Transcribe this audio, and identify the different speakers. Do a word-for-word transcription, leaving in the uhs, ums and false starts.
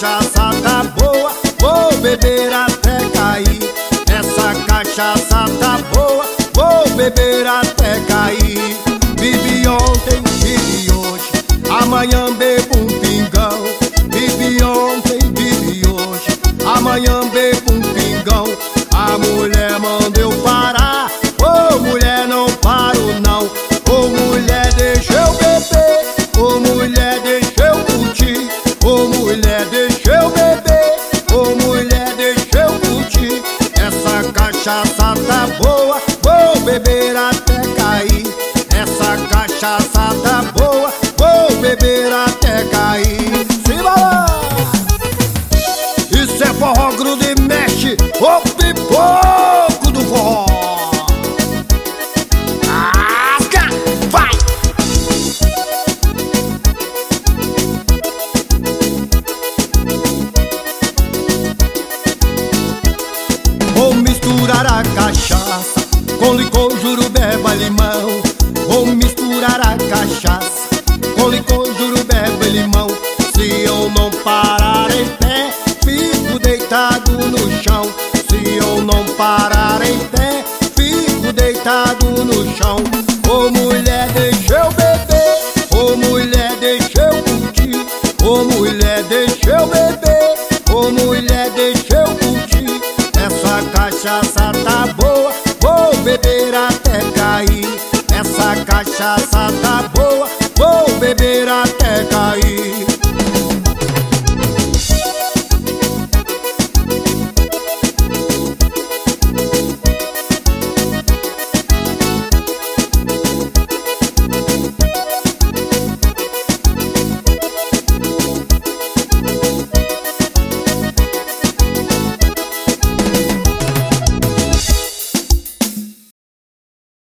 Speaker 1: cachaça tá boa, vou beber até cair. Essa cachaça tá boa, vou beber até cair. Vivi ontem, vivi hoje, amanhã bebo um pingão. Vivi ontem, vivi hoje, amanhã bebo um pingão. A mulher manda eu parar, ô oh, mulher não paro não. Ô oh, mulher deixa eu beber, ô oh, mulher deixa eu curtir. Ô oh, mulher deixa eu beber, ô oh, mulher deixa eu curtir. Essa cachaça tá boa, vou beber até cair. Essa cachaça tá boa, vou beber até cair. Simbora! Isso é forró, gruda e mexe, o pipoco do forró. Asca, vai! Vou misturar a cachaça com licor, jurubeba, limão. Vou misturar a cachaça com licor, jurubeba e limão. Se eu não parar em pé, fico deitado no chão. Se eu não parar em pé, fico deitado no chão. Ô mulher deixa eu beber, ô mulher deixa eu curtir. Ô mulher deixa eu beber, ô mulher deixa eu curtir. Essa cachaça tá boa, vou beber até cair. Essa cachaça tá